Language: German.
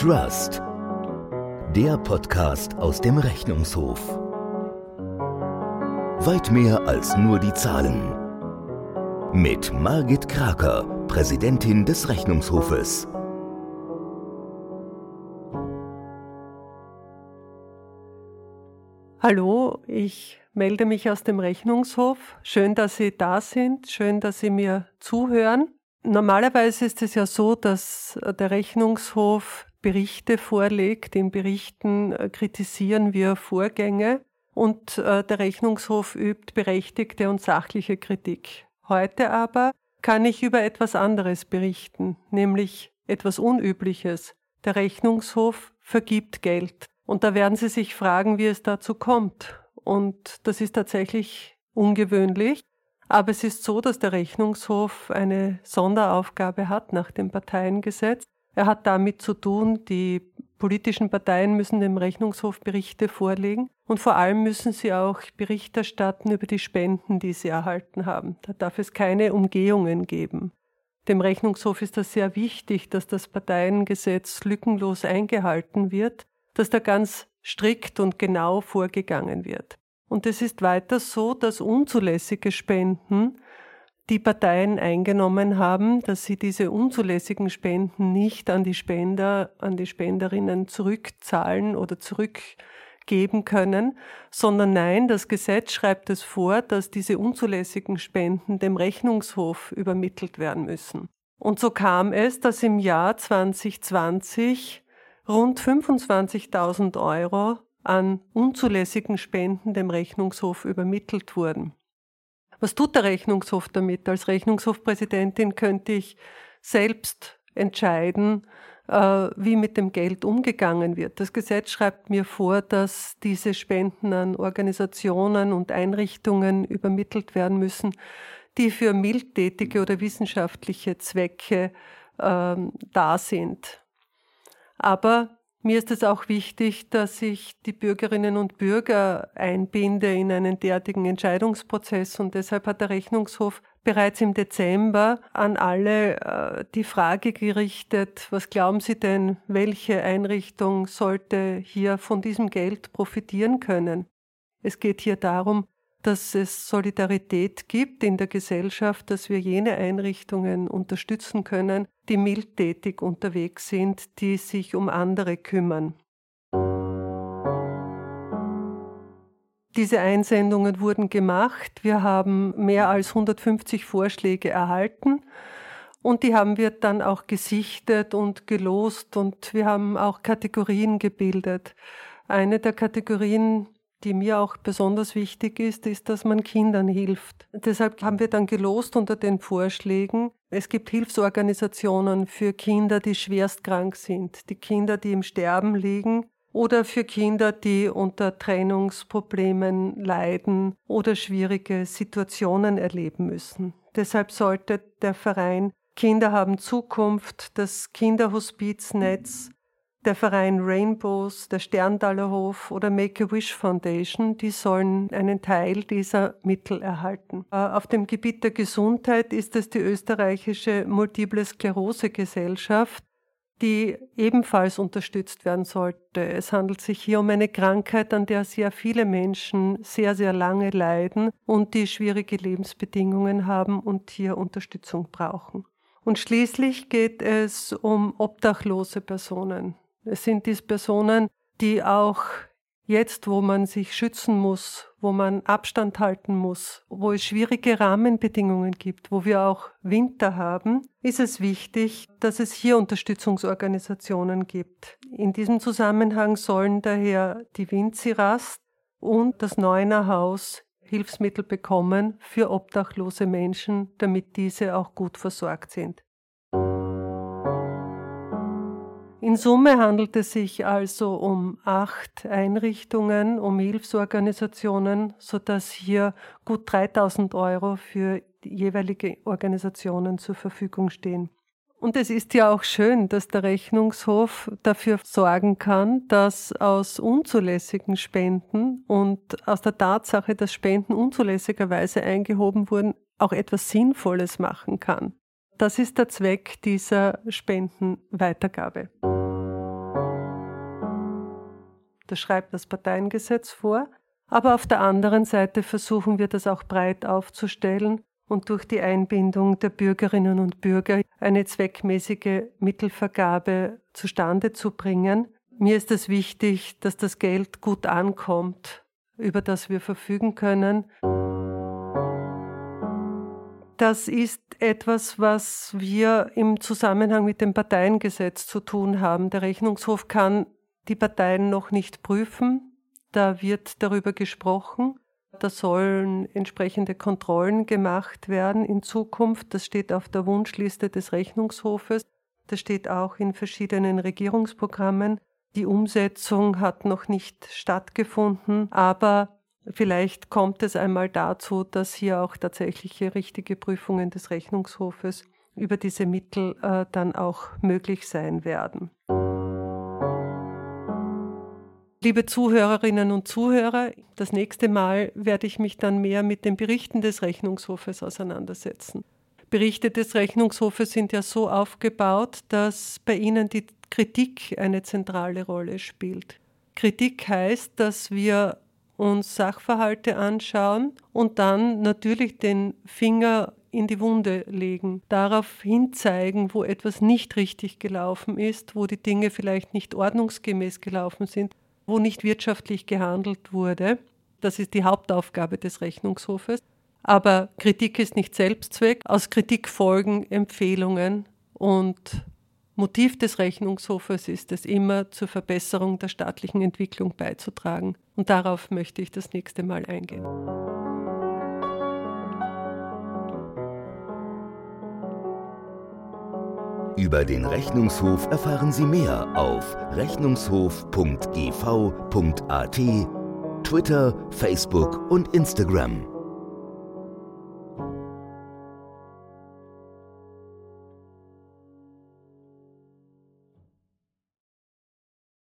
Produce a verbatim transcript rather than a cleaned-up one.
Trust, der Podcast aus dem Rechnungshof. Weit mehr als nur die Zahlen. Mit Margit Kraker, Präsidentin des Rechnungshofes. Hallo, ich melde mich aus dem Rechnungshof. Schön, dass Sie da sind, schön, dass Sie mir zuhören. Normalerweise ist es ja so, dass der Rechnungshof Berichte vorlegt. In Berichten kritisieren wir Vorgänge und der Rechnungshof übt berechtigte und sachliche Kritik. Heute aber kann ich über etwas anderes berichten, nämlich etwas Unübliches. Der Rechnungshof vergibt Geld. Und da werden Sie sich fragen, wie es dazu kommt. Und das ist tatsächlich ungewöhnlich. Aber es ist so, dass der Rechnungshof eine Sonderaufgabe hat nach dem Parteiengesetz. Er hat damit zu tun, die politischen Parteien müssen dem Rechnungshof Berichte vorlegen. Und vor allem müssen sie auch Bericht erstatten über die Spenden, die sie erhalten haben. Da darf es keine Umgehungen geben. Dem Rechnungshof ist das sehr wichtig, dass das Parteiengesetz lückenlos eingehalten wird, dass da ganz strikt und genau vorgegangen wird. Und es ist weiter so, dass unzulässige Spenden die Parteien eingenommen haben, dass sie diese unzulässigen Spenden nicht an die Spender, an die Spenderinnen zurückzahlen oder zurückgeben können, sondern nein, das Gesetz schreibt es vor, dass diese unzulässigen Spenden dem Rechnungshof übermittelt werden müssen. Und so kam es, dass im Jahr zwanzig zwanzig rund fünfundzwanzigtausend Euro an unzulässigen Spenden dem Rechnungshof übermittelt wurden. Was tut der Rechnungshof damit? Als Rechnungshofpräsidentin könnte ich selbst entscheiden, wie mit dem Geld umgegangen wird. Das Gesetz schreibt mir vor, dass diese Spenden an Organisationen und Einrichtungen übermittelt werden müssen, die für mildtätige oder wissenschaftliche Zwecke äh, da sind. Aber mir ist es auch wichtig, dass ich die Bürgerinnen und Bürger einbinde in einen derartigen Entscheidungsprozess. Und deshalb hat der Rechnungshof bereits im Dezember an alle äh, die Frage gerichtet, was glauben Sie denn, welche Einrichtung sollte hier von diesem Geld profitieren können? Es geht hier darum, dass es Solidarität gibt in der Gesellschaft, dass wir jene Einrichtungen unterstützen können, die mildtätig unterwegs sind, die sich um andere kümmern. Diese Einsendungen wurden gemacht. Wir haben mehr als hundertfünfzig Vorschläge erhalten und die haben wir dann auch gesichtet und gelost und wir haben auch Kategorien gebildet. Eine der Kategorien, die mir auch besonders wichtig ist, ist, dass man Kindern hilft. Deshalb haben wir dann gelost unter den Vorschlägen. Es gibt Hilfsorganisationen für Kinder, die schwerst krank sind, die Kinder, die im Sterben liegen oder für Kinder, die unter Trennungsproblemen leiden oder schwierige Situationen erleben müssen. Deshalb sollte der Verein Kinder haben Zukunft, das Kinderhospiznetz, der Verein Rainbows, der Sterntaler Hof oder Make-A-Wish Foundation, die sollen einen Teil dieser Mittel erhalten. Auf dem Gebiet der Gesundheit ist es die österreichische Multiple Sklerose Gesellschaft, die ebenfalls unterstützt werden sollte. Es handelt sich hier um eine Krankheit, an der sehr viele Menschen sehr, sehr lange leiden und die schwierige Lebensbedingungen haben und hier Unterstützung brauchen. Und schließlich geht es um obdachlose Personen. Es sind diese Personen, die auch jetzt, wo man sich schützen muss, wo man Abstand halten muss, wo es schwierige Rahmenbedingungen gibt, wo wir auch Winter haben, ist es wichtig, dass es hier Unterstützungsorganisationen gibt. In diesem Zusammenhang sollen daher die Winzirast und das Neuner Haus Hilfsmittel bekommen für obdachlose Menschen, damit diese auch gut versorgt sind. In Summe handelt es sich also um acht Einrichtungen, um Hilfsorganisationen, sodass hier gut dreitausend Euro für jeweilige Organisationen zur Verfügung stehen. Und es ist ja auch schön, dass der Rechnungshof dafür sorgen kann, dass aus unzulässigen Spenden und aus der Tatsache, dass Spenden unzulässigerweise eingehoben wurden, auch etwas Sinnvolles machen kann. Das ist der Zweck dieser Spendenweitergabe. Das schreibt das Parteiengesetz vor. Aber auf der anderen Seite versuchen wir das auch breit aufzustellen und durch die Einbindung der Bürgerinnen und Bürger eine zweckmäßige Mittelvergabe zustande zu bringen. Mir ist es wichtig, dass das Geld gut ankommt, über das wir verfügen können. Das ist etwas, was wir im Zusammenhang mit dem Parteiengesetz zu tun haben. Der Rechnungshof kann die Parteien noch nicht prüfen. Da wird darüber gesprochen. Da sollen entsprechende Kontrollen gemacht werden in Zukunft. Das steht auf der Wunschliste des Rechnungshofes. Das steht auch in verschiedenen Regierungsprogrammen. Die Umsetzung hat noch nicht stattgefunden, aber vielleicht kommt es einmal dazu, dass hier auch tatsächliche richtige Prüfungen des Rechnungshofes über diese Mittel äh, dann auch möglich sein werden. Liebe Zuhörerinnen und Zuhörer, das nächste Mal werde ich mich dann mehr mit den Berichten des Rechnungshofes auseinandersetzen. Berichte des Rechnungshofes sind ja so aufgebaut, dass bei ihnen die Kritik eine zentrale Rolle spielt. Kritik heißt, dass wir uns Sachverhalte anschauen und dann natürlich den Finger in die Wunde legen, darauf hinzeigen, wo etwas nicht richtig gelaufen ist, wo die Dinge vielleicht nicht ordnungsgemäß gelaufen sind, wo nicht wirtschaftlich gehandelt wurde. Das ist die Hauptaufgabe des Rechnungshofes. Aber Kritik ist nicht Selbstzweck. Aus Kritik folgen Empfehlungen und Motiv des Rechnungshofes ist es immer, zur Verbesserung der staatlichen Entwicklung beizutragen. Und darauf möchte ich das nächste Mal eingehen. Über den Rechnungshof erfahren Sie mehr auf rechnungshof punkt g v punkt a t, Twitter, Facebook und Instagram.